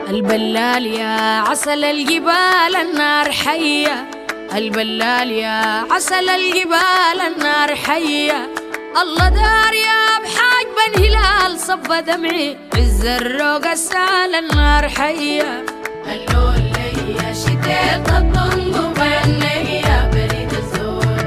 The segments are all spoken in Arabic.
البلال يا عسل الجبال النار حية، البلال يا عسل الجبال النار حية. الله دار يا بحاج بن هلال صب دمعي عز الروق السال النار حية. اللول ليا شتيت الطنق بينيا بريد الزور،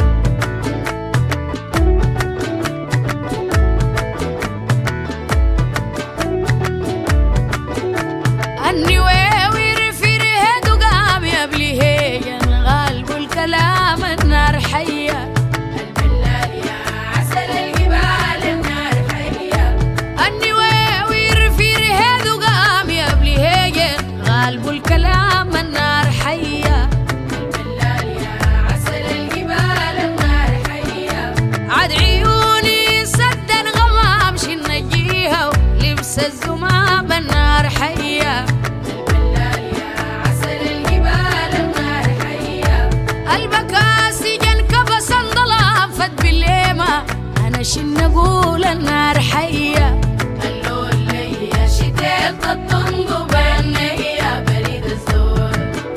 أني وير في رهد وقام يبلي هي غالب الكلام النار حية. البلال يا عسل الجبال النار حية، أني وير في رهد وقام يبلي هي غالب الكلام النار حية. البلال يا عسل الجبال النار حية، عاد عيوني سدا غمام شن نجيها ولبس الزمام النار حية. البلال يا عسل الجبال النار حية، البكاسي جن كبس الظلام فد بالليمة أنا شن نقول النار حية. اللول ليا شتيت الطنق بينيا بريد الزور،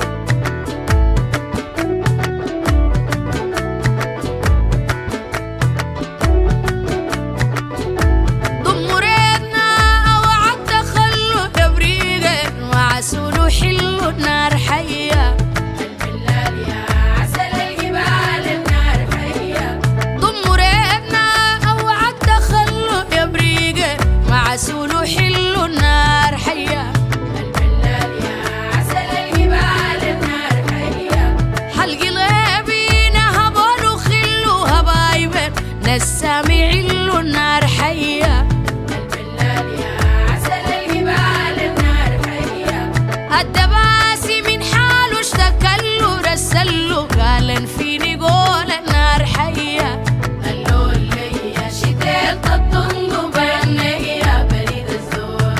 ضمريتنا وعد خلو تبريقا وعسولو حلو النار حية. البلال يا عسل الجبال النار حية، ضمريتنا وعد خلو تبريقا وعسولو حلو النار حية. البلال يا عسل الجبال النار حية، حلق الغيبين هبولو خلو هبايبن نسامي علو النار حية. البلال يا عسل الجبال النار حية، الدباسي من حاله اشتكلو رسلو قال فيني قول النار حية. اللول ليا شتيت الطنق بينيا بريد الزور،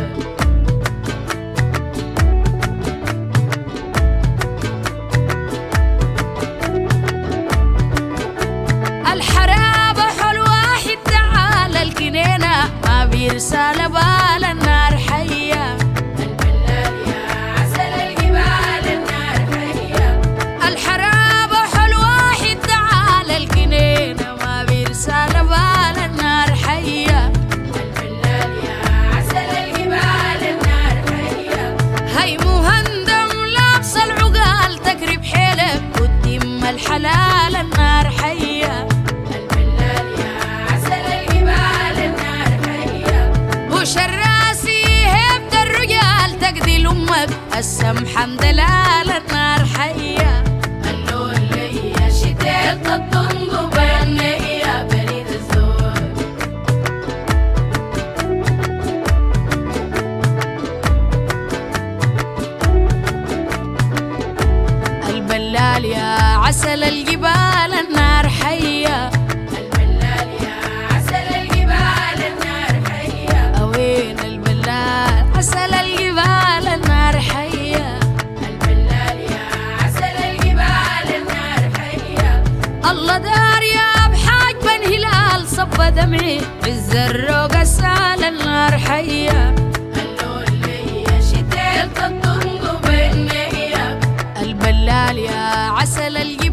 الحرابة حلو واحد تعال الكنينة ما بيرسال بال النار حية. البلال يا عسل الجبال النار حية، الحرابة حلو واحد تعال الكنينة ما بيرسال بال النار حية. البلال يا عسل الجبال النار حية، هي مهندم لابس العقال تقرب حيلك والدم الحلال النار حية. البلال يا عسل الجبال النار حية، وش الراسي هيبة الرجال تقضي لأمك السمحة مدلال النار حية. اللول ليا شتيت الطنق بينيا بريد الزور، البلال يا عسل الجبال النار حية. البلال يا عسل الجبال النار حية، وين البلال عسل الجبال النار حية. البلال يا عسل الجبال النار حية، الله دار يا بحاج بن هلال صب دمعي عز الروق السال النار حية. اللول ليا شتيت الطنق بينيا، البلال يا عسل الجبال